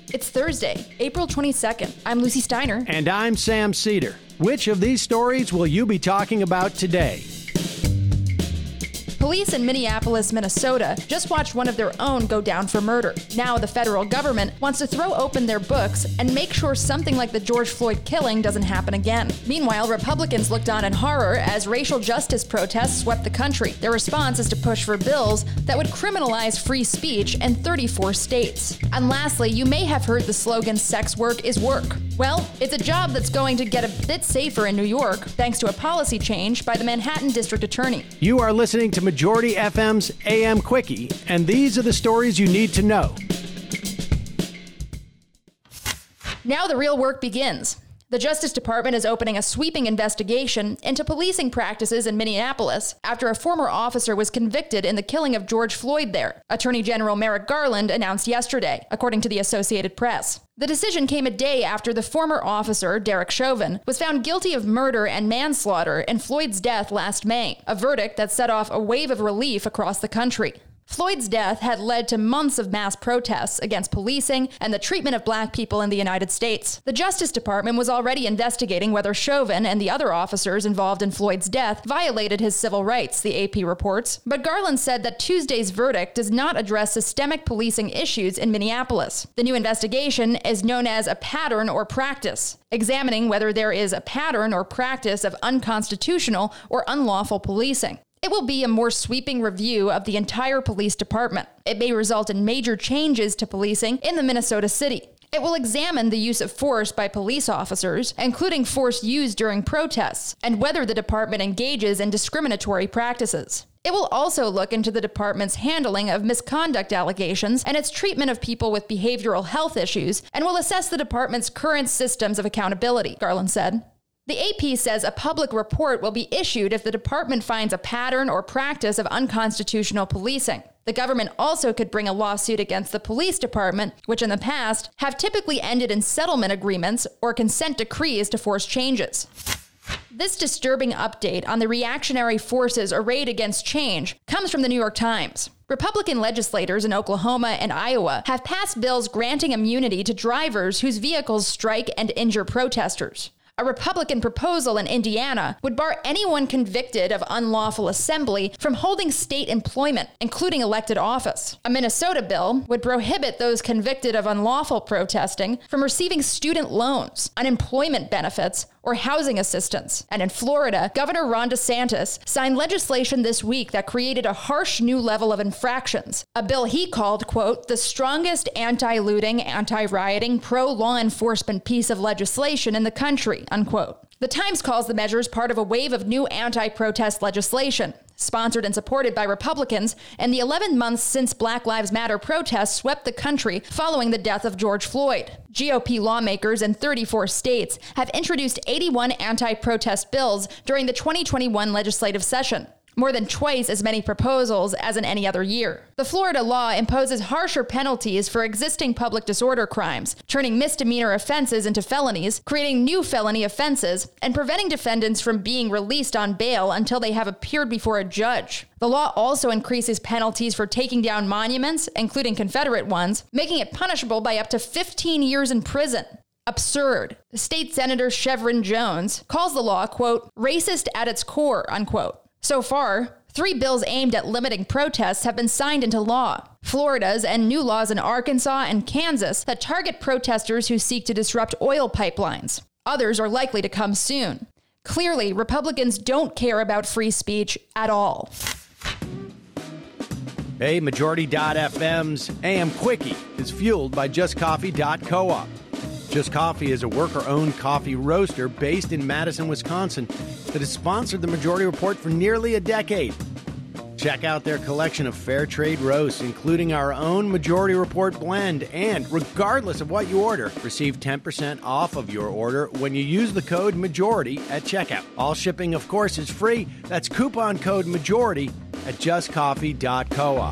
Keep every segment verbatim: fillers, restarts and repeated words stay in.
It's Thursday, April twenty-second. I'm Lucy Steiner. And I'm Sam Cedar. Which of these stories will you be talking about today? Police in Minneapolis, Minnesota just watched one of their own go down for murder. Now the federal government wants to throw open their books and make sure something like the George Floyd killing doesn't happen again. Meanwhile, Republicans looked on in horror as racial justice protests swept the country. Their response is to push for bills that would criminalize free speech in thirty-four states. And lastly, you may have heard the slogan, "Sex work is work." Well, it's a job that's going to get a bit safer in New York thanks to a policy change by the Manhattan District Attorney. You are listening to Majority F M's A M Quickie, and these are the stories you need to know. Now the real work begins. The Justice Department is opening a sweeping investigation into policing practices in Minneapolis after a former officer was convicted in the killing of George Floyd there, Attorney General Merrick Garland announced yesterday, according to the Associated Press. The decision came a day after the former officer, Derek Chauvin, was found guilty of murder and manslaughter in Floyd's death last May, a verdict that set off a wave of relief across the country. Floyd's death had led to months of mass protests against policing and the treatment of black people in the United States. The Justice Department was already investigating whether Chauvin and the other officers involved in Floyd's death violated his civil rights, the A P reports. But Garland said that Tuesday's verdict does not address systemic policing issues in Minneapolis. The new investigation is known as a pattern or practice, examining whether there is a pattern or practice of unconstitutional or unlawful policing. It will be a more sweeping review of the entire police department. It may result in major changes to policing in the Minnesota city. It will examine the use of force by police officers, including force used during protests, and whether the department engages in discriminatory practices. It will also look into the department's handling of misconduct allegations and its treatment of people with behavioral health issues, and will assess the department's current systems of accountability, Garland said. The A P says a public report will be issued if the department finds a pattern or practice of unconstitutional policing. The government also could bring a lawsuit against the police department, which in the past have typically ended in settlement agreements or consent decrees to force changes. This disturbing update on the reactionary forces arrayed against change comes from the New York Times. Republican legislators in Oklahoma and Iowa have passed bills granting immunity to drivers whose vehicles strike and injure protesters. A Republican proposal in Indiana would bar anyone convicted of unlawful assembly from holding state employment, including elected office. A Minnesota bill would prohibit those convicted of unlawful protesting from receiving student loans, unemployment benefits, or housing assistance. And in Florida, Governor Ron DeSantis signed legislation this week that created a harsh new level of infractions, a bill he called, quote, the strongest anti-looting, anti-rioting, pro-law enforcement piece of legislation in the country, unquote. The Times calls the measures part of a wave of new anti-protest legislation, sponsored and supported by Republicans, in the eleven months since Black Lives Matter protests swept the country following the death of George Floyd. G O P lawmakers in thirty-four states have introduced eighty-one anti-protest bills during the twenty twenty-one legislative session, more than twice as many proposals as in any other year. The Florida law imposes harsher penalties for existing public disorder crimes, turning misdemeanor offenses into felonies, creating new felony offenses, and preventing defendants from being released on bail until they have appeared before a judge. The law also increases penalties for taking down monuments, including Confederate ones, making it punishable by up to fifteen years in prison. Absurd. State Senator Chevron Jones calls the law, quote, racist at its core, unquote. So far, three bills aimed at limiting protests have been signed into law. Florida's and new laws in Arkansas and Kansas that target protesters who seek to disrupt oil pipelines. Others are likely to come soon. Clearly, Republicans don't care about free speech at all. Hey, Majority dot F M's A M Quickie is fueled by just coffee dot coop. Just Coffee is a worker-owned coffee roaster based in Madison, Wisconsin, that has sponsored the Majority Report for nearly a decade. Check out their collection of fair trade roasts, including our own Majority Report blend, and regardless of what you order, receive ten percent off of your order when you use the code MAJORITY at checkout. All shipping, of course, is free. That's coupon code MAJORITY at just coffee dot coop.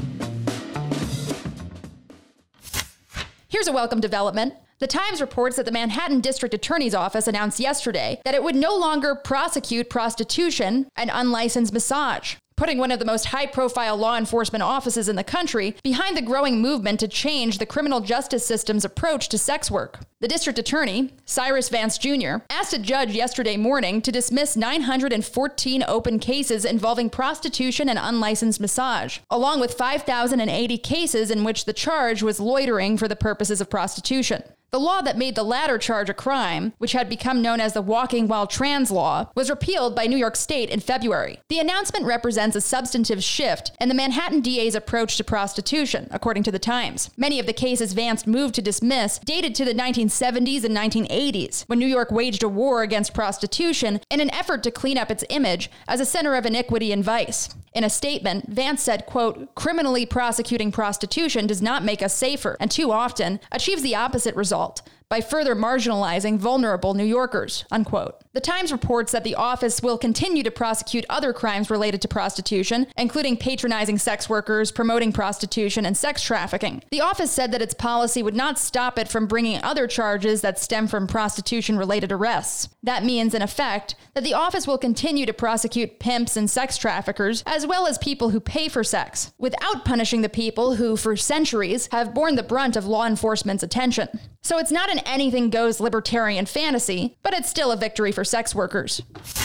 Here's a welcome development. The Times reports that the Manhattan District Attorney's Office announced yesterday that it would no longer prosecute prostitution and unlicensed massage. putting one of the most high-profile law enforcement offices in the country behind the growing movement to change the criminal justice system's approach to sex work. The district attorney, Cyrus Vance Junior, asked a judge yesterday morning to dismiss nine hundred fourteen open cases involving prostitution and unlicensed massage, along with five thousand eighty cases in which the charge was loitering for the purposes of prostitution. The law that made the latter charge a crime, which had become known as the Walking While Trans Law, was repealed by New York State in February. The announcement represents a substantive shift in the Manhattan D A's approach to prostitution, according to The Times. Many of the cases Vance moved to dismiss dated to the nineteen seventies and nineteen eighties, when New York waged a war against prostitution in an effort to clean up its image as a center of iniquity and vice. In a statement, Vance said, quote, "Criminally prosecuting prostitution does not make us safer, and too often achieves the opposite result, by further marginalizing vulnerable New Yorkers," unquote. The Times reports that the office will continue to prosecute other crimes related to prostitution, including patronizing sex workers, promoting prostitution, and sex trafficking. The office said that its policy would not stop it from bringing other charges that stem from prostitution-related arrests. That means, in effect, that the office will continue to prosecute pimps and sex traffickers, as well as people who pay for sex, without punishing the people who, for centuries, have borne the brunt of law enforcement's attention. So it's not an anything-goes libertarian fantasy, but it's still a victory for sex workers.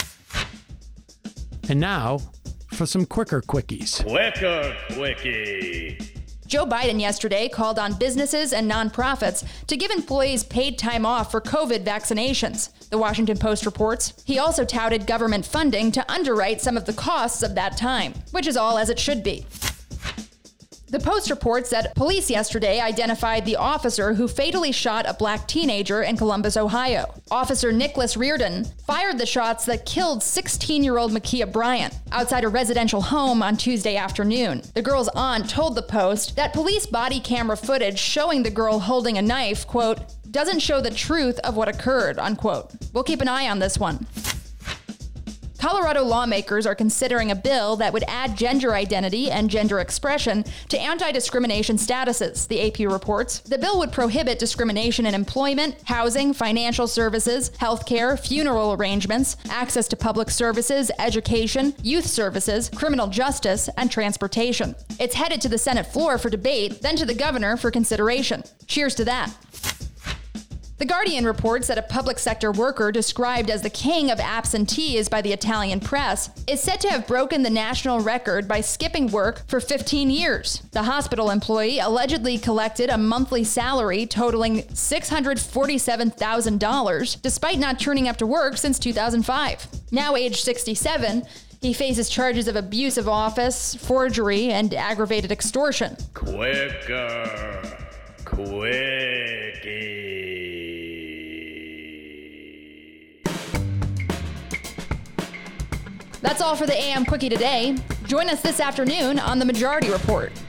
And now, for some quicker quickies. Quicker quickie. Joe Biden yesterday called on businesses and nonprofits to give employees paid time off for COVID vaccinations, the Washington Post reports. He also touted government funding to underwrite some of the costs of that time, which is all as it should be. The Post reports that police yesterday identified the officer who fatally shot a black teenager in Columbus, Ohio. Officer Nicholas Reardon fired the shots that killed sixteen-year-old Makia Bryant outside a residential home on Tuesday afternoon. The girl's aunt told the Post that police body camera footage showing the girl holding a knife, quote, "doesn't show the truth of what occurred," unquote. We'll keep an eye on this one. Colorado lawmakers are considering a bill that would add gender identity and gender expression to anti-discrimination statuses, the A P reports. The bill would prohibit discrimination in employment, housing, financial services, healthcare, funeral arrangements, access to public services, education, youth services, criminal justice, and transportation. It's headed to the Senate floor for debate, then to the governor for consideration. Cheers to that. The Guardian reports that a public sector worker described as the king of absentees by the Italian press is said to have broken the national record by skipping work for fifteen years. The hospital employee allegedly collected a monthly salary totaling six hundred forty-seven thousand dollars despite not turning up to work since two thousand five. Now aged sixty-seven, he faces charges of abuse of office, forgery, and aggravated extortion. Quicker quickie. That's all for the A M Quickie today. Join us this afternoon on The Majority Report.